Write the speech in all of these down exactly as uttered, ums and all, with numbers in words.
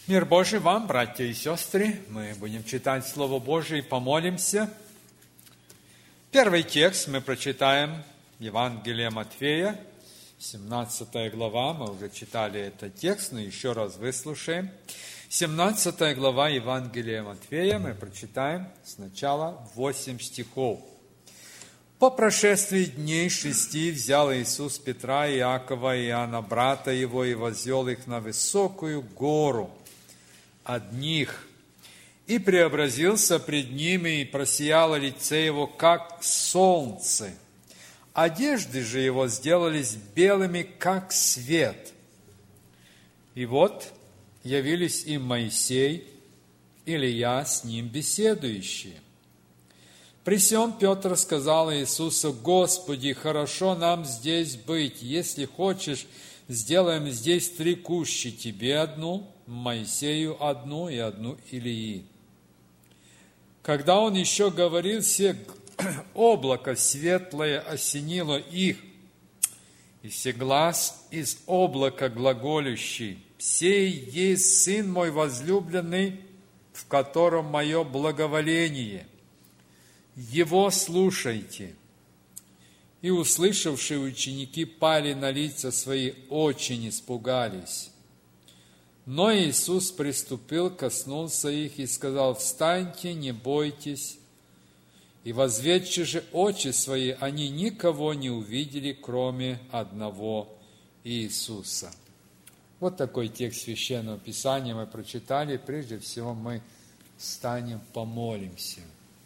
Мир Божий вам, братья и сестры. Мы будем читать Слово Божие и помолимся. Первый текст мы прочитаем Евангелие Матфея, семнадцатая глава. Мы уже читали этот текст, но еще раз выслушаем. семнадцатая глава Евангелия Матфея мы прочитаем сначала восемь стихов. «По прошествии дней шести взял Иисус Петра, Иакова и Иоанна, брата его, и возвел их на высокую гору одних, и преобразился пред ними, и просияло лице его, как солнце. Одежды же его сделались белыми, как свет. И вот явились им Моисей, Илия с ним беседующие. При сем Петр сказал Иисусу: Господи, хорошо нам здесь быть, если хочешь, сделаем здесь три кущи, тебе одну, Моисею одну и одну Илии. Когда он еще говорил, все облако светлое осенило их, и все глаз из облака глаголющий: «Сей есть Сын мой возлюбленный, в котором мое благоволение. Его слушайте». И услышавшие ученики пали на лица свои, очень испугались. Но Иисус приступил, коснулся их и сказал: «Встаньте, не бойтесь». И возведши же очи свои, они никого не увидели, кроме одного Иисуса. Вот такой текст Священного Писания мы прочитали. Прежде всего мы встанем, помолимся.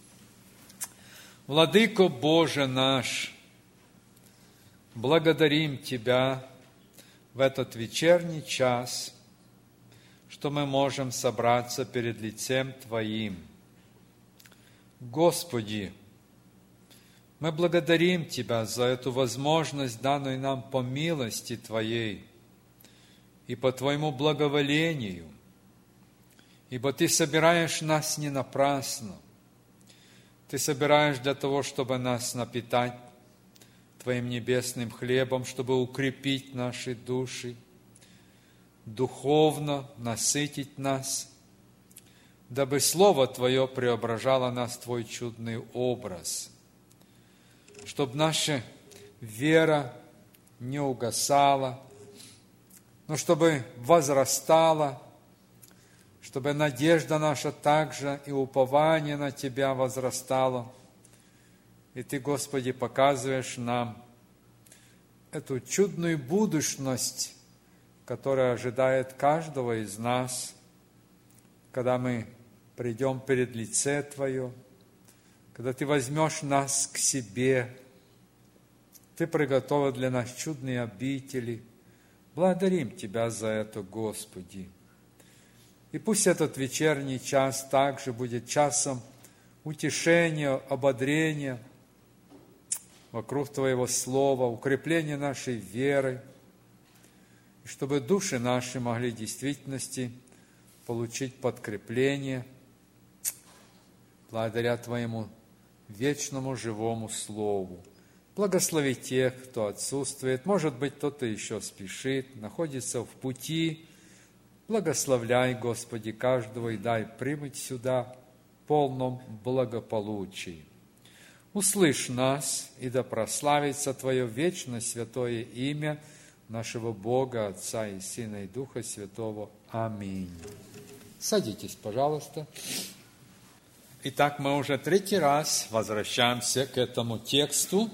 Владыко Боже наш, благодарим Тебя в этот вечерний час, что мы можем собраться перед лицем Твоим. Господи, мы благодарим Тебя за эту возможность, данную нам по милости Твоей и по Твоему благоволению, ибо Ты собираешь нас не напрасно. Ты собираешь для того, чтобы нас напитать Твоим небесным хлебом, чтобы укрепить наши души, духовно насытить нас, дабы Слово Твое преображало нас в Твой чудный образ, чтобы наша вера не угасала, но чтобы возрастала, чтобы надежда наша также и упование на Тебя возрастало. И Ты, Господи, показываешь нам эту чудную будущность, которая ожидает каждого из нас, когда мы придем перед лице Твое, когда Ты возьмешь нас к себе, Ты приготовил для нас чудные обители. Благодарим Тебя за это, Господи. И пусть этот вечерний час также будет часом утешения, ободрения вокруг Твоего Слова, укрепления нашей веры, и чтобы души наши могли в действительности получить подкрепление благодаря Твоему вечному живому Слову. Благослови тех, кто отсутствует, может быть, кто-то еще спешит, находится в пути. Благословляй, Господи, каждого и дай прибыть сюда в полном благополучии. Услышь нас, и да прославится Твое вечно святое имя нашего Бога, Отца и Сына и Духа Святого. Аминь. Садитесь, пожалуйста. Итак, мы уже третий раз возвращаемся к этому тексту.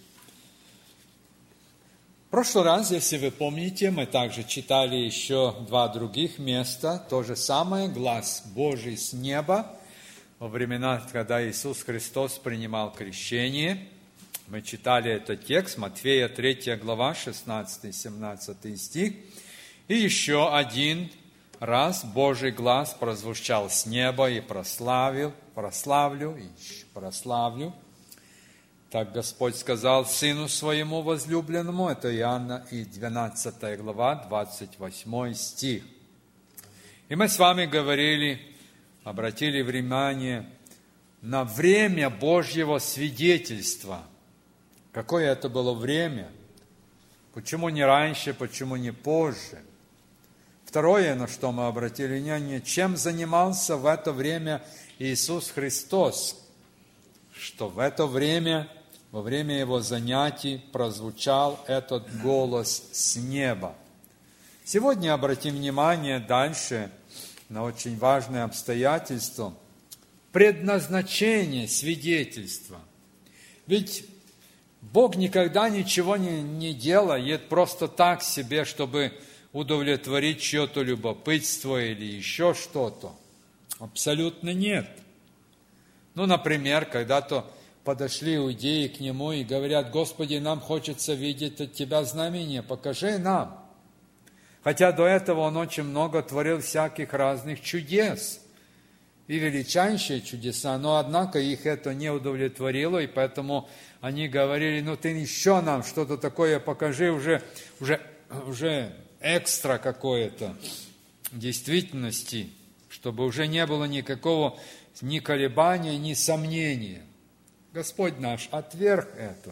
В прошлый раз, если вы помните, мы также читали еще два других места. То же самое, глас Божий с неба. Во времена, когда Иисус Христос принимал крещение, мы читали этот текст, Матфея третья глава, шестнадцатый-семнадцатый стих. И еще один раз Божий глас прозвучал с неба и прославил, прославлю, и прославлю. Так Господь сказал Сыну Своему возлюбленному, это Иоанна, и двенадцатая глава, двадцать восьмой стих. И мы с вами говорили, обратили внимание на время Божьего свидетельства. Какое это было время? Почему не раньше, почему не позже? Второе, на что мы обратили внимание, чем занимался в это время Иисус Христос, что в это время, во время Его занятий, прозвучал этот голос с неба. Сегодня обратим внимание дальше на очень важное обстоятельство – предназначение свидетельства. Ведь Бог никогда ничего не, не делает просто так себе, чтобы удовлетворить чье-то любопытство или еще что-то. Абсолютно нет. Ну, например, когда-то подошли иудеи к Нему и говорят: «Господи, нам хочется видеть от Тебя знамения, покажи нам». Хотя до этого Он очень много творил всяких разных чудес и величайшие чудеса, но однако их это не удовлетворило, и поэтому они говорили: «Ну, ты еще нам что-то такое покажи, уже, уже, уже экстра какое-то действительности, чтобы уже не было никакого ни колебания, ни сомнения». Господь наш отверг это.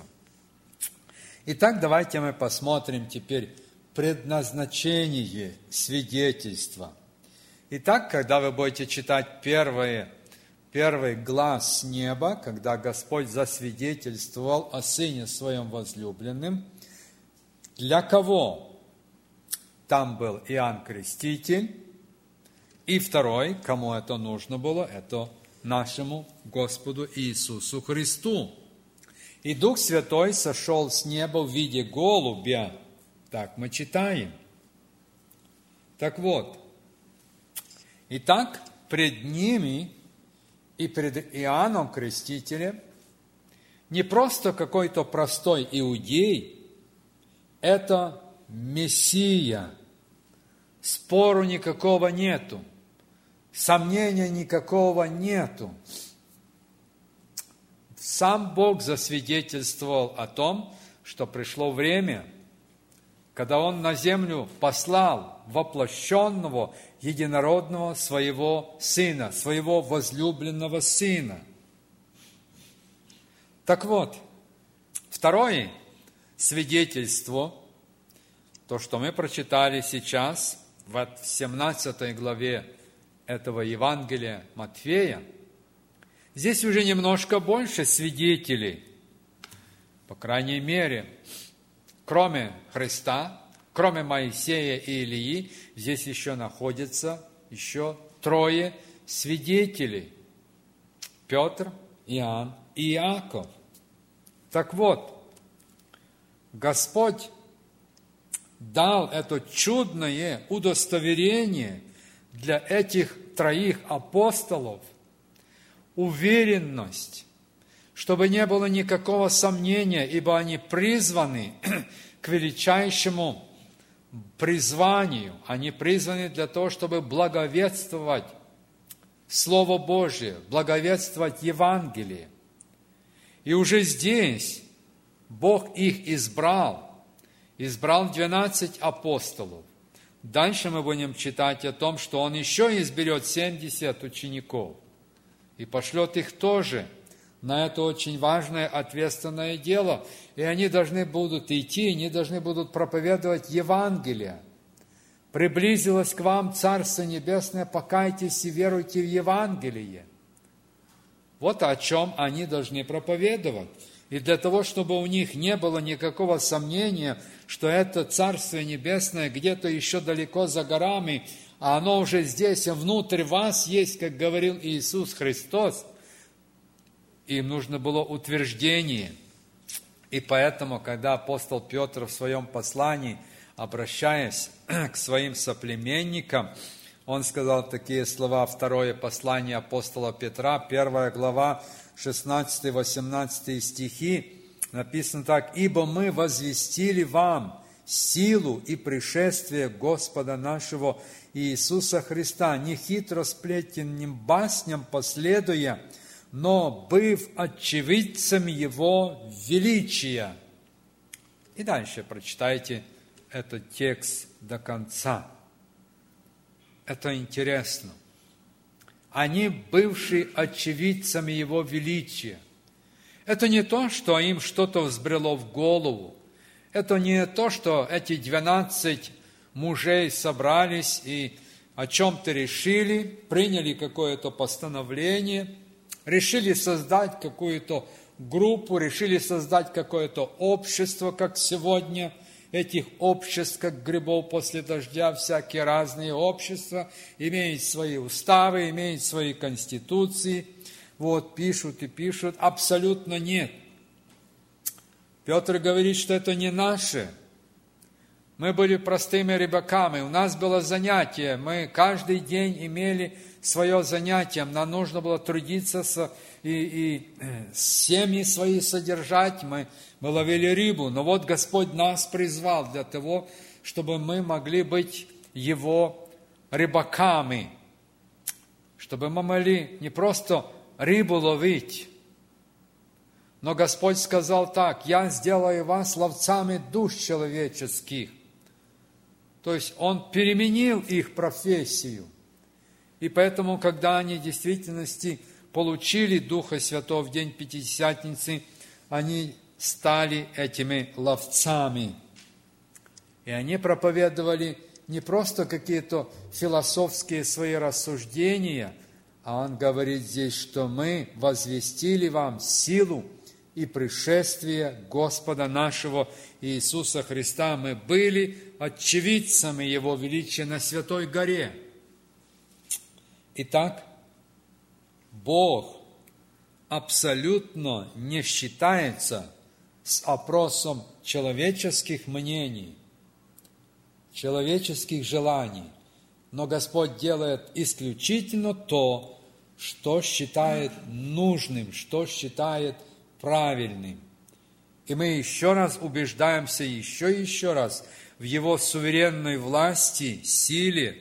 Итак, давайте мы посмотрим теперь предназначение свидетельства. Итак, когда вы будете читать первое, первый глаз с неба, когда Господь засвидетельствовал о Сыне Своем возлюбленном, для кого? Там был Иоанн Креститель, и второй, кому это нужно было, это нашему Господу Иисусу Христу. И Дух Святой сошел с неба в виде голубя. Так мы читаем. Так вот, итак, пред ними и пред Иоанном Крестителем не просто какой-то простой иудей, это Мессия. Спору никакого нету, сомнения никакого нету. Сам Бог засвидетельствовал о том, что пришло время, когда Он на землю послал воплощенного, единородного Своего Сына, Своего возлюбленного Сына. Так вот, второе свидетельство, то, что мы прочитали сейчас в семнадцатой главе этого Евангелия Матфея, здесь уже немножко больше свидетелей, по крайней мере, кроме Христа, кроме Моисея и Илии, здесь еще находятся еще трое свидетелей: Петр, Иоанн и Иаков. Так вот, Господь дал это чудное удостоверение для этих троих апостолов, уверенность, чтобы не было никакого сомнения, ибо они призваны к величайшему призванию. Они призваны для того, чтобы благовествовать Слово Божие, благовествовать Евангелие. И уже здесь Бог их избрал, избрал двенадцать апостолов. Дальше мы будем читать о том, что Он еще изберет семьдесят учеников и пошлет их тоже на это очень важное, ответственное дело. И они должны будут идти, они должны будут проповедовать Евангелие. Приблизилось к вам Царство Небесное, покайтесь и веруйте в Евангелие. Вот о чем они должны проповедовать. И для того, чтобы у них не было никакого сомнения, что это Царство Небесное где-то еще далеко за горами, а оно уже здесь, внутрь вас есть, как говорил Иисус Христос, им нужно было утверждение. И поэтому, когда апостол Петр в своем послании, обращаясь к своим соплеменникам, он сказал такие слова, второе послание апостола Петра, первая глава, шестнадцатый-восемнадцатый стихи, написано так: «Ибо мы возвестили вам силу и пришествие Господа нашего Иисуса Христа, не хитросплетенным басням последуя, но быв очевидцами Его величия». И дальше прочитайте этот текст до конца. Это интересно. Они, бывшие очевидцами Его величия. Это не то, что им что-то взбрело в голову. Это не то, что эти двенадцать мужей собрались и о чем-то решили, приняли какое-то постановление, решили создать какую-то группу, решили создать какое-то общество, как сегодня. Этих обществ, как грибов после дождя, всякие разные общества, имеют свои уставы, имеют свои конституции. Вот, пишут и пишут. Абсолютно нет. Петр говорит, что это не наше. Мы были простыми рыбаками, у нас было занятие, мы каждый день имели свое занятие, нам нужно было трудиться с, и, и семьи свои содержать, мы, мы ловили рыбу, но вот Господь нас призвал для того, чтобы мы могли быть Его рыбаками, чтобы мы могли не просто рыбу ловить, но Господь сказал так: «Я сделаю вас ловцами душ человеческих». То есть Он переменил их профессию. И поэтому, когда они в действительности получили Духа Святого в день Пятидесятницы, они стали этими ловцами. И они проповедовали не просто какие-то философские свои рассуждения, а Он говорит здесь, что мы возвестили вам силу и пришествие Господа нашего Иисуса Христа. Мы были очевидцами Его величия на Святой горе. Итак, Бог абсолютно не считается с опросом человеческих мнений, человеческих желаний, но Господь делает исключительно то, что считает нужным, что считает правильным. И мы еще раз убеждаемся, еще и еще раз, в Его суверенной власти, силе.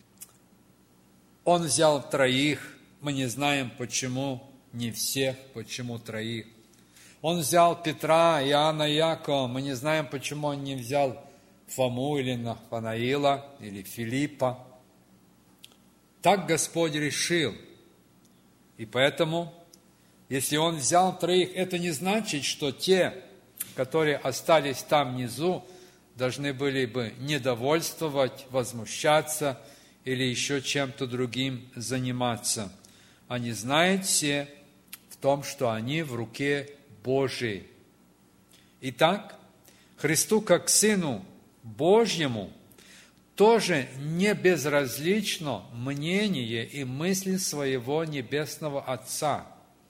Он взял троих, мы не знаем почему, не всех, почему троих. Он взял Петра, Иоанна и Иакова, мы не знаем, почему Он не взял Фому или Нафанаила, или Филиппа. Так Господь решил. И поэтому, если Он взял троих, это не значит, что те, которые остались там внизу, должны были бы недовольствовать, возмущаться или еще чем-то другим заниматься. Они знают все в том, что они в руке Божией. Итак, Христу как Сыну Божьему тоже не безразлично мнение и мысли своего Небесного Отца.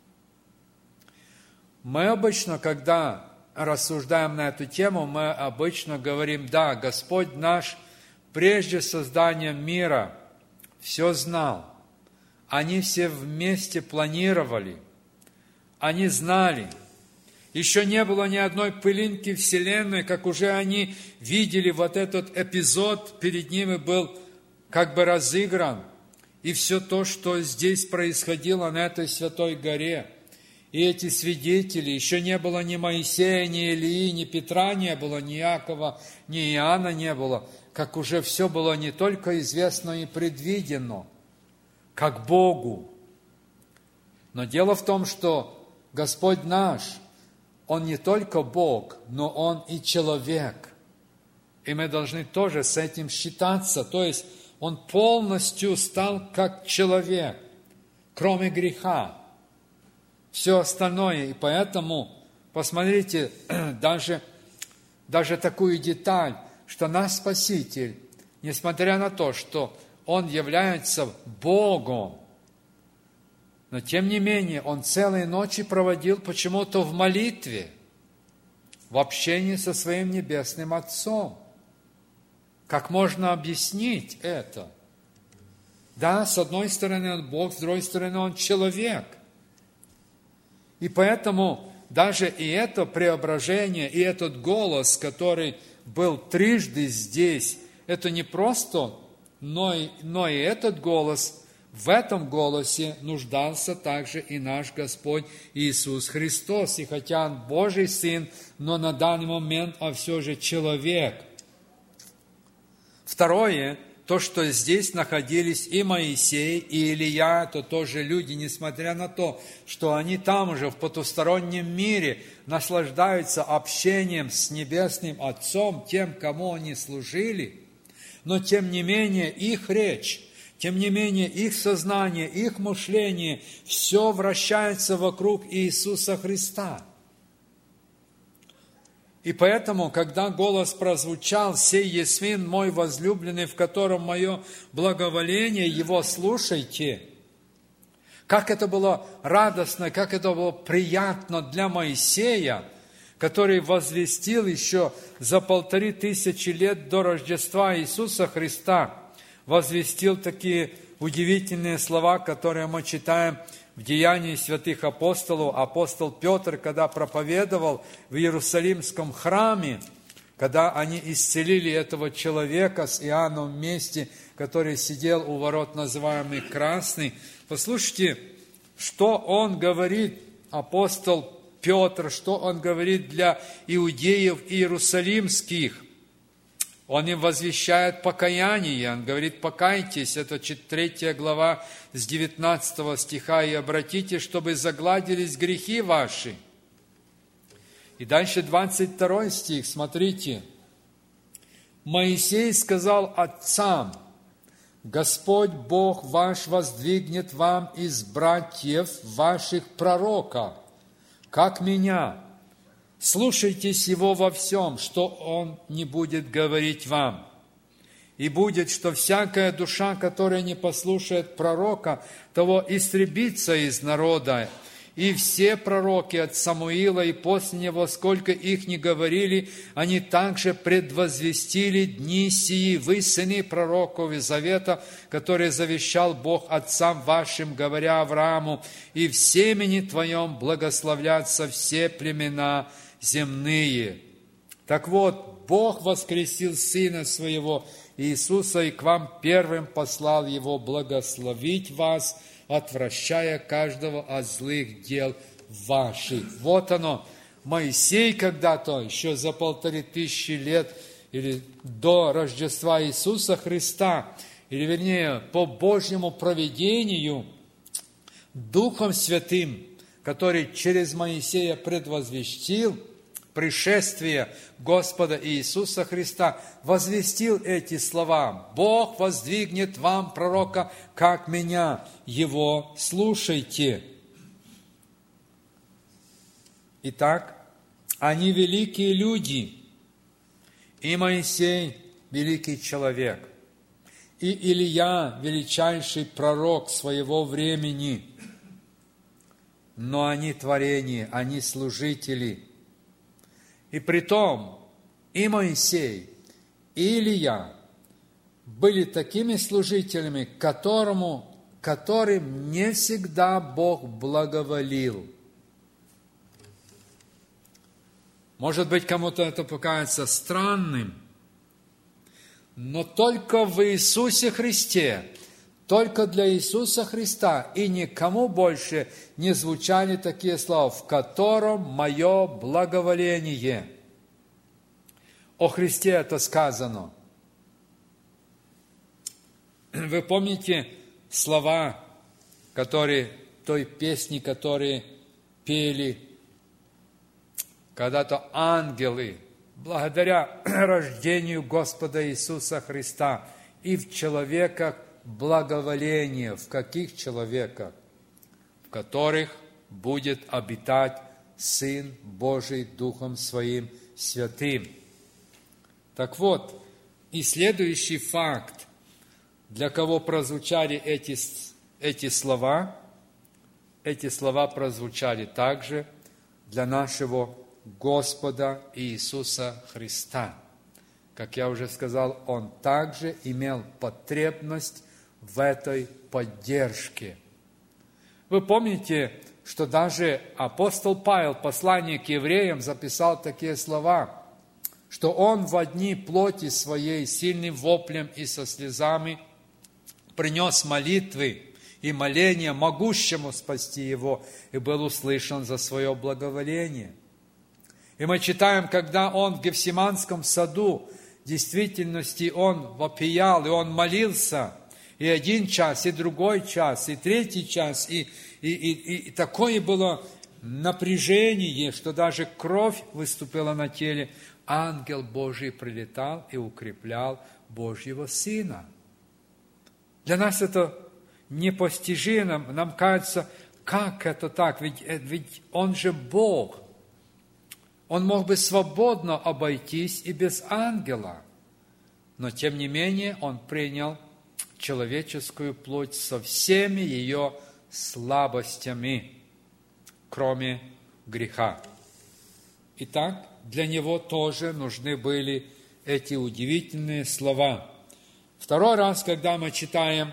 Мы обычно, когда рассуждаем на эту тему, мы обычно говорим: да, Господь наш прежде создания мира все знал. Они все вместе планировали, они знали. Еще не было ни одной пылинки Вселенной, как уже они видели вот этот эпизод, перед ними был как бы разыгран. И все то, что здесь происходило на этой Святой горе, и эти свидетели, еще не было ни Моисея, ни Илии, ни Петра не было, ни Иакова, ни Иоанна не было, как уже все было не только известно и предвидено, как Богу. Но дело в том, что Господь наш, Он не только Бог, но Он и человек. И мы должны тоже с этим считаться. То есть Он полностью стал как человек, кроме греха. Все остальное. И поэтому, посмотрите, даже, даже такую деталь, что наш Спаситель, несмотря на то, что Он является Богом, но тем не менее Он целые ночи проводил почему-то в молитве, в общении со Своим Небесным Отцом. Как можно объяснить это? Да, с одной стороны Он Бог, с другой стороны Он человек. И поэтому даже и это преображение, и этот голос, который был трижды здесь, это не просто, но и, но и этот голос, в этом голосе нуждался также и наш Господь Иисус Христос. И хотя Он Божий Сын, но на данный момент Он все же человек. Второе, то, что здесь находились и Моисей, и Илия, это тоже люди, несмотря на то, что они там уже в потустороннем мире наслаждаются общением с Небесным Отцом, тем, кому они служили, Но тем не менее их речь, тем не менее их сознание, их мышление, все вращается вокруг Иисуса Христа. И поэтому, когда голос прозвучал: «Сей есть Сын мой возлюбленный, в котором мое благоволение, Его слушайте», как это было радостно, как это было приятно для Моисея, который возвестил еще за полторы тысячи лет до Рождества Иисуса Христа, возвестил такие удивительные слова, которые мы читаем в Деянии святых апостолов. Апостол Петр, когда проповедовал в Иерусалимском храме, когда они исцелили этого человека с Иоанном вместе, который сидел у ворот, называемый Красный, послушайте, что он говорит, апостол Петр, что он говорит для иудеев иерусалимских. Он им возвещает покаяние, он говорит: покайтесь, это третья глава с девятнадцатого стиха, и обратитесь, чтобы загладились грехи ваши. И дальше двадцать второй стих, смотрите. Моисей сказал отцам: Господь Бог ваш воздвигнет вам из братьев ваших пророка, как меня. Слушайтесь Его во всем, что Он не будет говорить вам. И будет, что всякая душа, которая не послушает пророка, того истребится из народа. И все пророки от Самуила и после него, сколько их ни говорили, они также предвозвестили дни сии. Вы, сыны пророков и завета, которые завещал Бог отцам вашим, говоря Аврааму: и в семени твоем благословлятся все племена земные. Так вот, Бог воскресил Сына Своего Иисуса и к вам первым послал Его благословить вас, отвращая каждого от злых дел ваших. Вот оно. Моисей когда-то, еще за полторы тысячи лет, или до Рождества Иисуса Христа, или вернее, по Божьему провидению, Духом Святым, который через Моисея предвозвестил пришествие Господа Иисуса Христа, возвестил эти слова: «Бог воздвигнет вам пророка, как меня, Его слушайте». Итак, они великие люди, и Моисей – великий человек, и Илия – величайший пророк своего времени, но они творение, они служители. И притом и Моисей, и Илия были такими служителями, которому, которым не всегда Бог благоволил. Может быть, кому-то это покажется странным, но только в Иисусе Христе, только для Иисуса Христа и никому больше не звучали такие слова: «в котором мое благоволение». О Христе это сказано. Вы помните слова, которые, той песни, которые пели когда-то ангелы, благодаря рождению Господа Иисуса Христа, и в человеках благоволение. В каких человеках? В которых будет обитать Сын Божий Духом Своим Святым. Так вот, и следующий факт, для кого прозвучали эти, эти слова, эти слова прозвучали также для нашего Господа Иисуса Христа. Как я уже сказал, Он также имел потребность в этой поддержке. Вы помните, что даже апостол Павел в послании к евреям записал такие слова, что он во дни плоти своей сильным воплем и со слезами принес молитвы и моления могущему спасти его, и был услышан за свое благоволение. И мы читаем, когда он в Гефсиманском саду, в действительности он вопиял, и он молился, и один час, и другой час, и третий час, и, и, и, и такое было напряжение, что даже кровь выступила на теле. Ангел Божий прилетал и укреплял Божьего Сына. Для нас это непостижимо. Нам кажется, как это так? Ведь, ведь Он же Бог. Он мог бы свободно обойтись и без ангела. Но, тем не менее, Он принял человеческую плоть со всеми ее слабостями, кроме греха. Итак, для Него тоже нужны были эти удивительные слова. Второй раз, когда мы читаем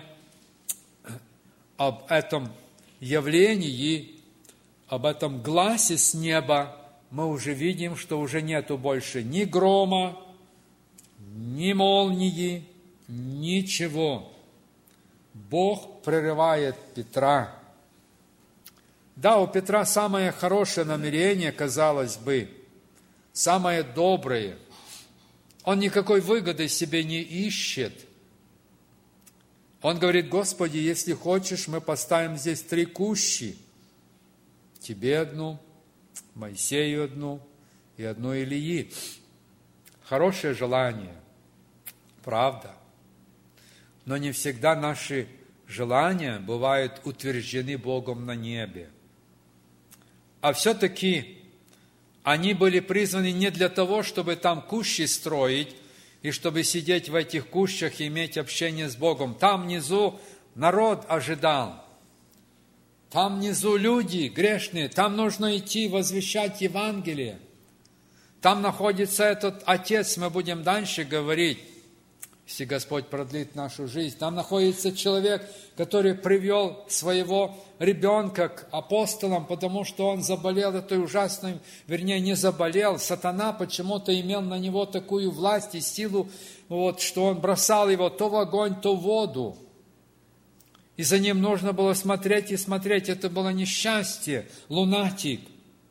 об этом явлении, об этом гласе с неба, мы уже видим, что уже нету больше ни грома, ни молнии, ничего. Бог прерывает Петра. Да, у Петра самое хорошее намерение, казалось бы, самое доброе. Он никакой выгоды себе не ищет. Он говорит: Господи, если хочешь, мы поставим здесь три кущи. Тебе одну, Моисею одну и одну Илии. Хорошее желание, правда. Но не всегда наши желания бывают утверждены Богом на небе. А все-таки они были призваны не для того, чтобы там кущи строить, и чтобы сидеть в этих кущах и иметь общение с Богом. Там внизу народ ожидал. Там внизу люди грешные. Там нужно идти возвещать Евангелие. Там находится этот Отец, мы будем дальше говорить, если Господь продлит нашу жизнь. Там находится человек, который привел своего ребенка к апостолам, потому что он заболел этой ужасной, вернее, не заболел. Сатана почему-то имел на него такую власть и силу, вот, что он бросал его то в огонь, то в воду. И за ним нужно было смотреть и смотреть. Это было несчастье, лунатик.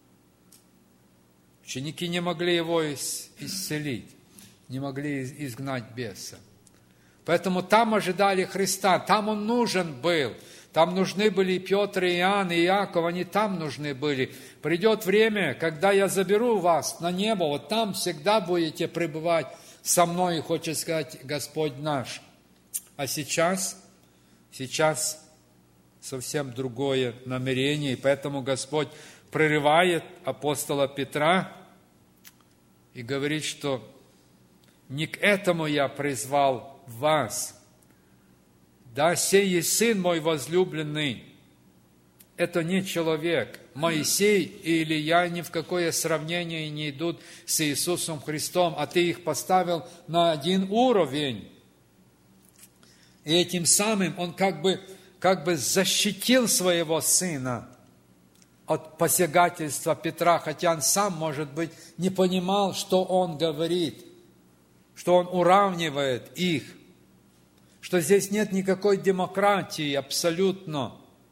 Ученики не могли его исцелить, не могли изгнать беса. Поэтому там ожидали Христа, там Он нужен был. Там нужны были и Петр, и Иоанн, и Иаков, они там нужны были. Придет время, когда я заберу вас на небо, вот там всегда будете пребывать со мной, хочет сказать Господь наш. А сейчас, сейчас совсем другое намерение, и поэтому Господь прерывает апостола Петра и говорит, что не к этому я призвал вас. Да, сей есть Сын мой возлюбленный. Это не человек. Моисей и Илия ни в какое сравнение не идут с Иисусом Христом, а ты их поставил на один уровень. И этим самым он как бы, как бы защитил своего сына от посягательства Петра, хотя он сам, может быть, не понимал, что он говорит, что он уравнивает их, что здесь нет никакой демократии абсолютно.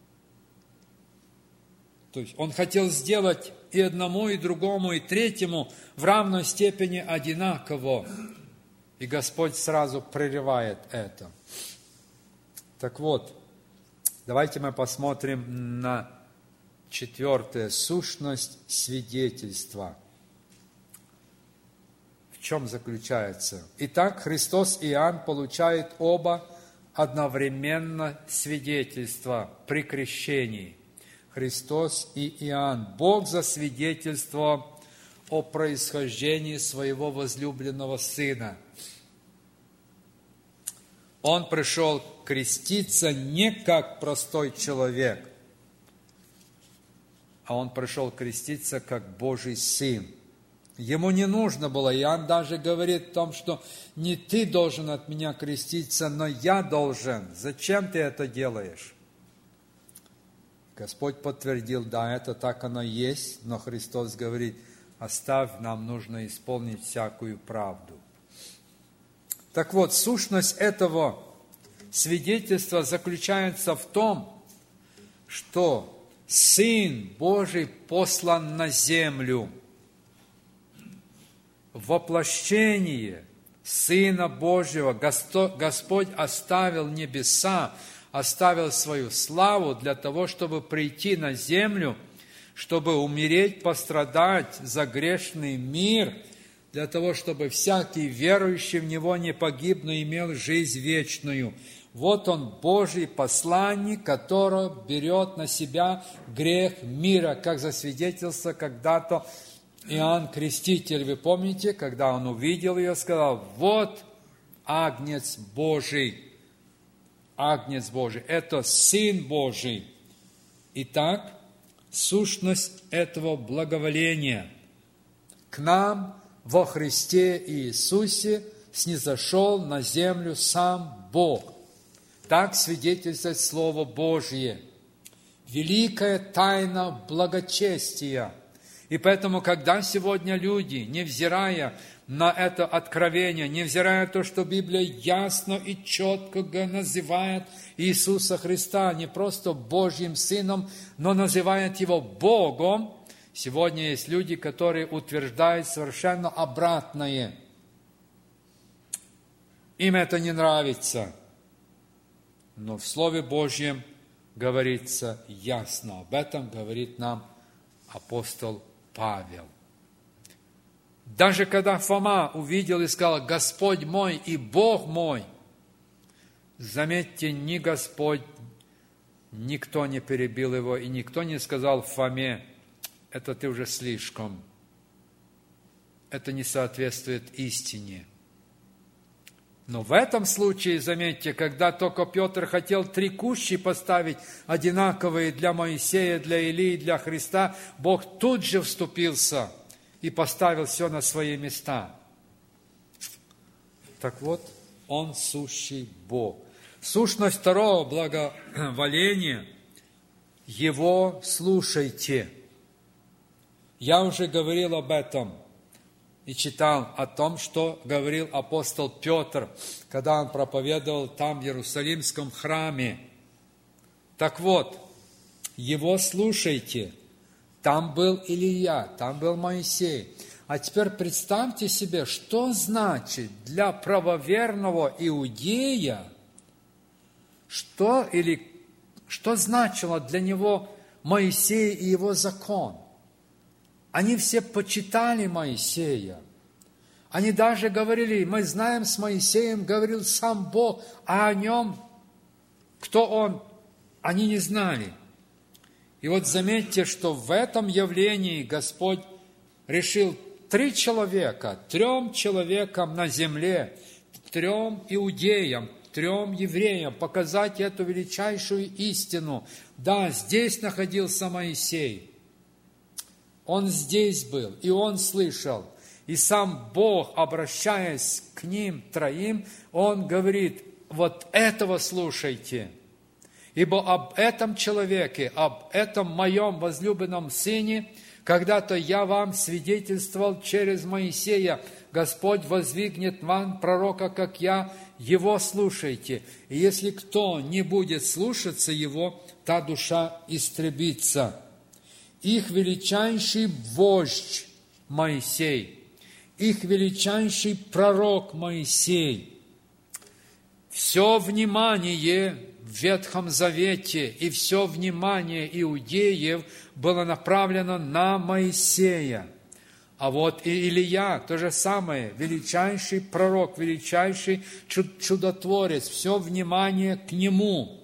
То есть он хотел сделать и одному, и другому, и третьему в равной степени одинаково. И Господь сразу прерывает это. Так вот, давайте мы посмотрим на четвертое, сущность свидетельства. В чем заключается? Итак, Христос и Иоанн получают оба одновременно свидетельства при крещении. Христос и Иоанн. Бог засвидетельствовал о происхождении своего возлюбленного Сына. Он пришел креститься не как простой человек, а Он пришел креститься как Божий Сын. Ему не нужно было, Иоанн даже говорит о том, что не ты должен от меня креститься, но я должен. Зачем ты это делаешь? Господь подтвердил, да, это так оно есть, но Христос говорит, оставь, нам нужно исполнить всякую правду. Так вот, сущность этого свидетельства заключается в том, что Сын Божий послан на землю. Воплощение Сына Божьего Господь оставил небеса, оставил свою славу для того, чтобы прийти на землю, чтобы умереть, пострадать за грешный мир, для того, чтобы всякий верующий в Него не погиб, но имел жизнь вечную. Вот Он, Божий посланник, который берет на себя грех мира, как засвидетельствовал когда-то Иоанн Креститель. Вы помните, когда он увидел ее, сказал: вот Агнец Божий, Агнец Божий, это Сын Божий. Итак, сущность этого благоволения: к нам во Христе Иисусе снизошел на землю сам Бог. Так свидетельствует Слово Божье. Великая тайна благочестия. И поэтому, когда сегодня люди, невзирая на это откровение, невзирая на то, что Библия ясно и четко называет Иисуса Христа не просто Божьим Сыном, но называет Его Богом, сегодня есть люди, которые утверждают совершенно обратное. Им это не нравится. Но в Слове Божьем говорится ясно. Об этом говорит нам апостол Павел. Даже когда Фома увидел и сказал: Господь мой и Бог мой, заметьте, ни Господь, никто не перебил его, и никто не сказал Фоме: это ты уже слишком, это не соответствует истине. Но в этом случае, заметьте, когда только Петр хотел три кущи поставить, одинаковые для Моисея, для Илии, для Христа, Бог тут же вступился и поставил все на свои места. Так вот, Он сущий Бог. Сущность второго благоволения – Его слушайте. Я уже говорил об этом и читал о том, что говорил апостол Петр, когда он проповедовал там, в Иерусалимском храме. Так вот, Его слушайте. Там был Илия, там был Моисей. А теперь представьте себе, что значит для правоверного иудея, что, или, что значило для него Моисей и его закон. Они все почитали Моисея. Они даже говорили: мы знаем, с Моисеем говорил сам Бог, а о нем, кто он, они не знали. И вот заметьте, что в этом явлении Господь решил три человека, трем человекам на земле, трем иудеям, трем евреям показать эту величайшую истину. Да, здесь находился Моисей. Он здесь был, и он слышал. И сам Бог, обращаясь к ним троим, Он говорит: вот этого слушайте. Ибо об этом человеке, об этом моем возлюбленном сыне, когда-то я вам свидетельствовал через Моисея, Господь воздвигнет вам пророка, как я, его слушайте. И если кто не будет слушаться его, та душа истребится. Их величайший вождь Моисей, их величайший пророк Моисей. Все внимание в Ветхом Завете и все внимание иудеев было направлено на Моисея. А вот и Илия, то же самое, величайший пророк, величайший чудотворец, все внимание к нему.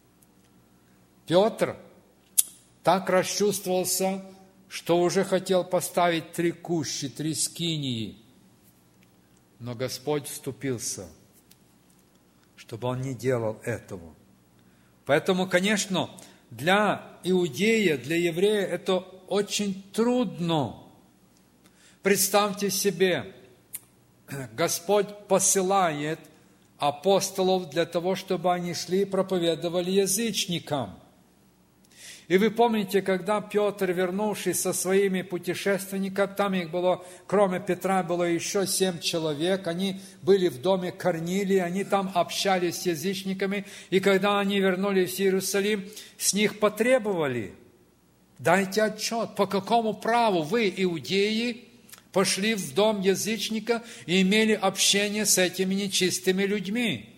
Петр так расчувствовался, что уже хотел поставить три кущи, три скинии. Но Господь вступился, чтобы он не делал этого. Поэтому, конечно, для иудея, для еврея это очень трудно. Представьте себе, Господь посылает апостолов для того, чтобы они шли и проповедовали язычникам. И вы помните, когда Петр, вернувшись со своими путешественниками, там их было, кроме Петра, было еще семь человек, они были в доме Корнилия, они там общались с язычниками, и когда они вернулись в Иерусалим, с них потребовали: дайте отчет, по какому праву вы, иудеи, пошли в дом язычника и имели общение с этими нечистыми людьми.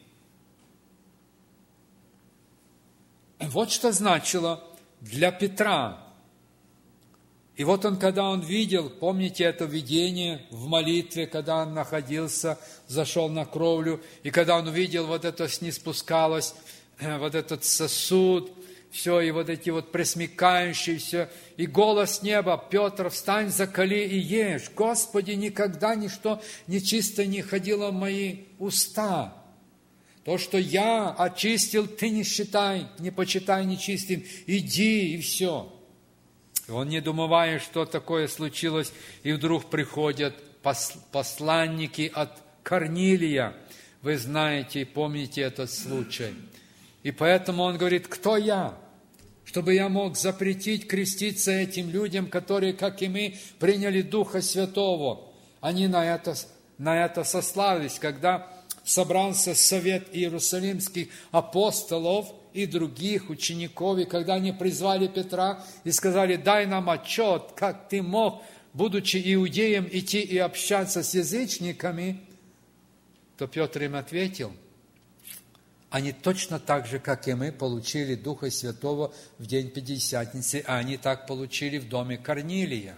Вот что значило для Петра И вот он, когда он видел, помните это видение в молитве, когда он находился, зашел на кровлю, и когда он увидел, вот это снизпускалось, вот этот сосуд, все, и вот эти вот пресмыкающиеся, и голос неба: «Петр, встань, закали и ешь! Господи, никогда ничто нечисто не ходило в мои уста! То, что я очистил, ты не считай, не почитай нечистым, иди!» И все. И он, не думая, что такое случилось, и вдруг приходят посланники от Корнилия. Вы знаете и помните этот случай. И поэтому он говорит: кто я, чтобы я мог запретить креститься этим людям, которые, как и мы, приняли Духа Святого? Они на это, на это сослались, когда собрался совет иерусалимских апостолов и других учеников, и когда они призвали Петра и сказали: дай нам отчет, как ты мог, будучи иудеем, идти и общаться с язычниками, то Петр им ответил: они точно так же, как и мы, получили Духа Святого в день Пятидесятницы, а они так получили в доме Корнилия.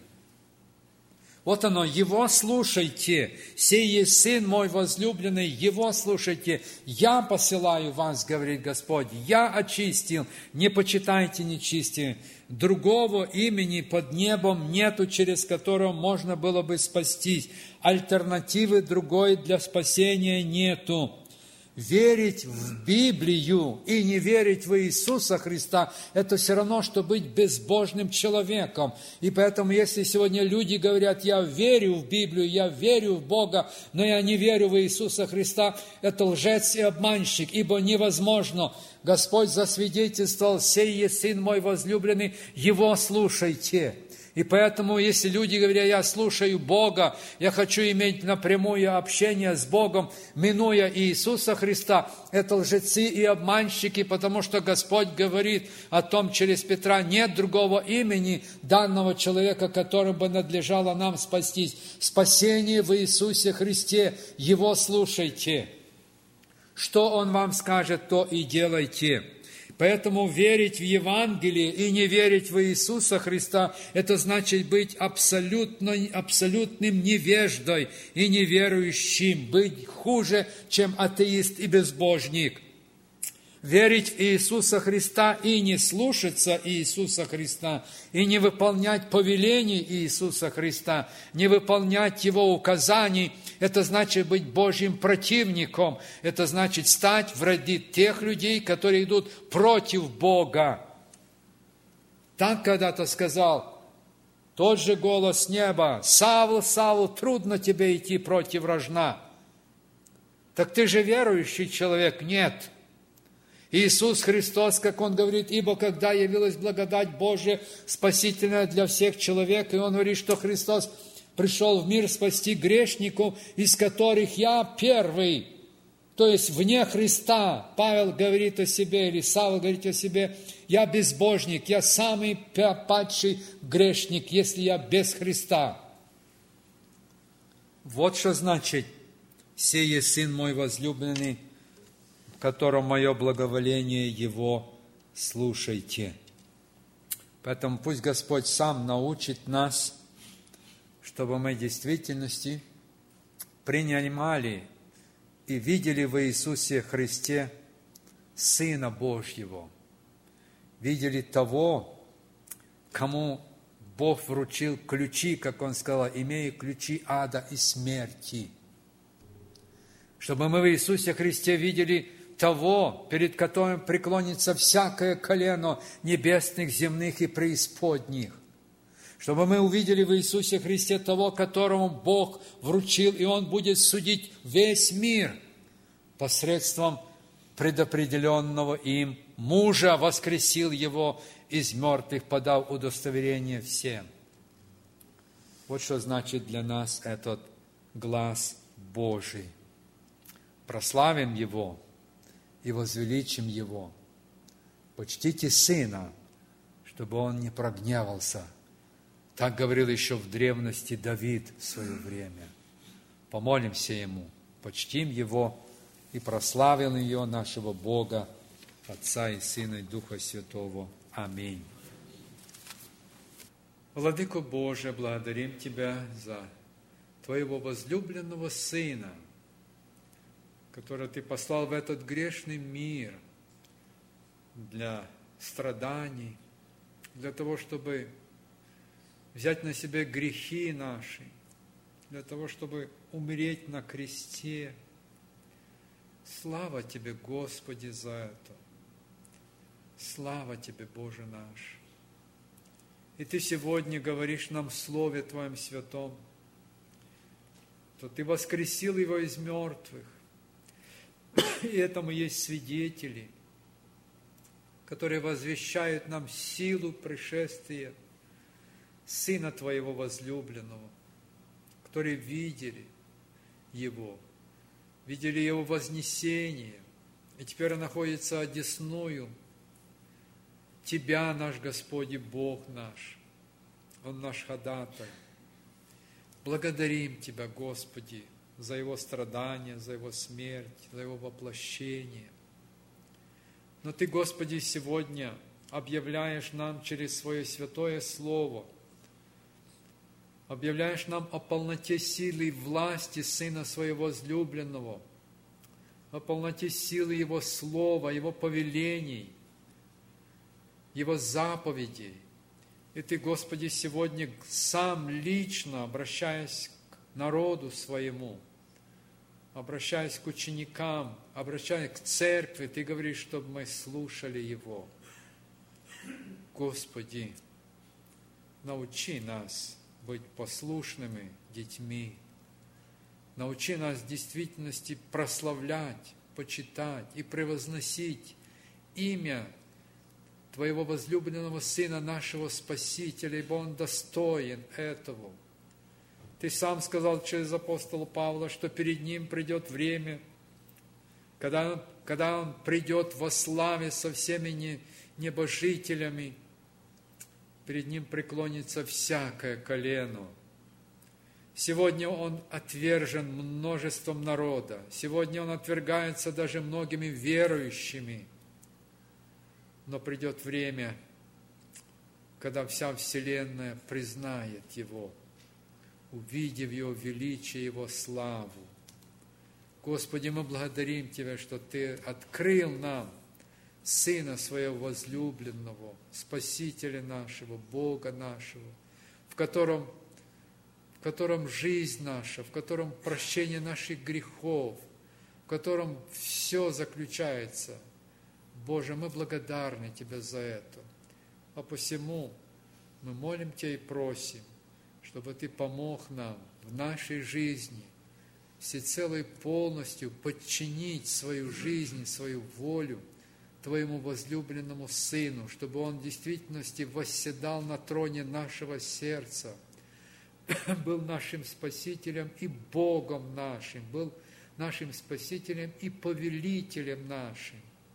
Вот оно, Его слушайте, сей есть Сын мой возлюбленный, Его слушайте. Я посылаю вас, говорит Господь, я очистил, не почитайте нечистие. Другого имени под небом нету, через которого можно было бы спастись. Альтернативы другой для спасения нету. Верить в Библию и не верить в Иисуса Христа – это все равно, что быть безбожным человеком. И поэтому, если сегодня люди говорят: я верю в Библию, я верю в Бога, но я не верю в Иисуса Христа, это лжец и обманщик, ибо невозможно. Господь засвидетельствовал: сей есть Сын мой возлюбленный, Его слушайте. И поэтому, если люди говорят: я слушаю Бога, я хочу иметь напрямую общение с Богом, минуя Иисуса Христа, это лжецы и обманщики, потому что Господь говорит о том через Петра: нет другого имени данного человека, которым бы надлежало нам спастись. Спасение в Иисусе Христе, Его слушайте. Что Он вам скажет, то и делайте. Поэтому верить в Евангелие и не верить в Иисуса Христа – это значит быть абсолютно, абсолютным невеждой и неверующим, быть хуже, чем атеист и безбожник. Верить в Иисуса Христа и не слушаться Иисуса Христа, и не выполнять повелений Иисуса Христа, не выполнять Его указаний, это значит быть Божьим противником, это значит стать в ряды тех людей, которые идут против Бога. Так когда-то сказал тот же голос неба: «Савл, Савл, трудно тебе идти против рожна». Так ты же верующий человек? Нет. Иисус Христос, как Он говорит: «Ибо когда явилась благодать Божия, спасительная для всех человек», и Он говорит, что Христос пришел в мир спасти грешников, из которых я первый. То есть вне Христа Павел говорит о себе, или Савл говорит о себе: я безбожник, я самый падший грешник, если я без Христа. Вот что значит: «Сей есть Сын мой возлюбленный, в котором мое благоволение, Его слушайте». Поэтому пусть Господь сам научит нас, чтобы мы в действительности принимали и видели в Иисусе Христе Сына Божьего, видели того, кому Бог вручил ключи, как Он сказал: имея ключи ада и смерти. Чтобы мы в Иисусе Христе видели того, перед которым преклонится всякое колено небесных, земных и преисподних. Чтобы мы увидели в Иисусе Христе того, которому Бог вручил, и Он будет судить весь мир посредством предопределенного им мужа, воскресил Его из мертвых, подав удостоверение всем. Вот что значит для нас этот глас Божий. Прославим Его и возвеличим Его. Почтите Сына, чтобы Он не прогневался. Так говорил еще в древности Давид в свое время. Помолимся Ему, почтим Его и прославим Его, нашего Бога, Отца и Сына и Духа Святого. Аминь. Владыко Боже, благодарим Тебя за Твоего возлюбленного Сына, которого Ты послал в этот грешный мир для страданий, для того, чтобы взять на себя грехи наши, для того, чтобы умереть на кресте. Слава Тебе, Господи, за это! Слава Тебе, Боже наш! И Ты сегодня говоришь нам в Слове Твоем Святом, что Ты воскресил Его из мертвых. И этому есть свидетели, которые возвещают нам силу пришествия Сына Твоего возлюбленного, которые видели Его, видели Его вознесение, и теперь Он находится одесную Тебя, наш Господь и Бог наш. Он наш ходатай. Благодарим Тебя, Господи, за Его страдания, за Его смерть, за Его воплощение. Но Ты, Господи, сегодня объявляешь нам через Свое святое Слово, объявляешь нам о полноте силы и власти Сына Своего возлюбленного, о полноте силы Его Слова, Его повелений, Его заповедей. И Ты, Господи, сегодня сам лично, обращаясь к народу Своему, обращаясь к ученикам, обращаясь к церкви, Ты говоришь, чтобы мы слушали Его. Господи, научи нас быть послушными детьми. Научи нас в действительности прославлять, почитать и превозносить имя Твоего возлюбленного Сына, нашего Спасителя, ибо Он достоин этого. Ты сам сказал через апостола Павла, что перед Ним придет время, когда Он, когда Он придет во славе со всеми небожителями, перед Ним преклонится всякое колено. Сегодня Он отвержен множеством народа, сегодня Он отвергается даже многими верующими. Но придет время, когда вся вселенная признает Его, увидев Его величие, Его славу. Господи, мы благодарим Тебя, что Ты открыл нам Сына Своего возлюбленного, Спасителя нашего, Бога нашего, в котором, в котором жизнь наша, в котором прощение наших грехов, в котором все заключается. Боже, мы благодарны Тебе за это. А посему мы молим Тебя и просим, чтобы Ты помог нам в нашей жизни всецело и полностью подчинить свою жизнь, свою волю Твоему возлюбленному Сыну, чтобы Он в действительности восседал на троне нашего сердца, был нашим Спасителем и Богом нашим, был нашим Спасителем и Повелителем нашим.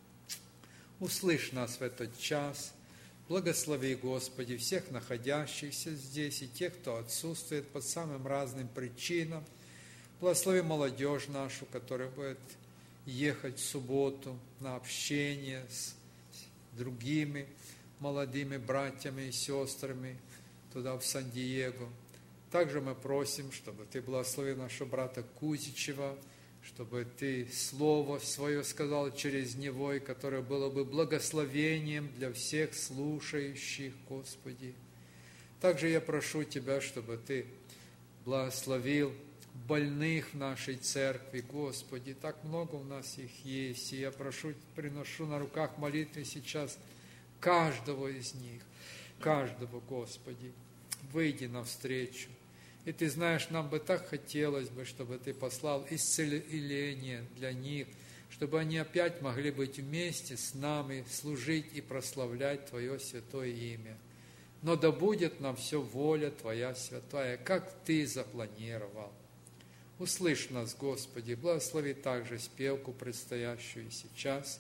Услышь нас в этот час. Благослови, Господи, всех находящихся здесь и тех, кто отсутствует по самым разным причинам. Благослови молодежь нашу, которая будет ехать в субботу на общение с другими молодыми братьями и сестрами туда, в Сан-Диего. Также мы просим, чтобы Ты благословил нашего брата Кузичева, чтобы Ты Слово Свое сказал через него, и которое было бы благословением для всех слушающих, Господи. Также я прошу Тебя, чтобы Ты благословил больных в нашей церкви, Господи. Так много у нас их есть, и я прошу, приношу на руках молитвы сейчас каждого из них, каждого, Господи. Выйди навстречу. И Ты знаешь, нам бы так хотелось бы, чтобы Ты послал исцеление для них, чтобы они опять могли быть вместе с нами, служить и прославлять Твое святое имя. Но да будет нам все воля Твоя святая, как Ты запланировал. Услышь нас, Господи, благослови также спевку, предстоящую сейчас,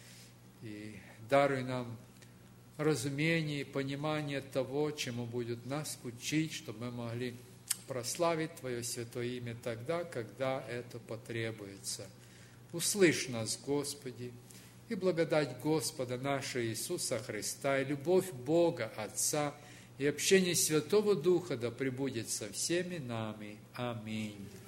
и даруй нам разумение и понимание того, чему будет нас учить, чтобы мы могли прославить Твое святое имя тогда, когда это потребуется. Услышь нас, Господи, и благодать Господа нашего Иисуса Христа, и любовь Бога Отца, и общение Святого Духа да пребудет со всеми нами. Аминь.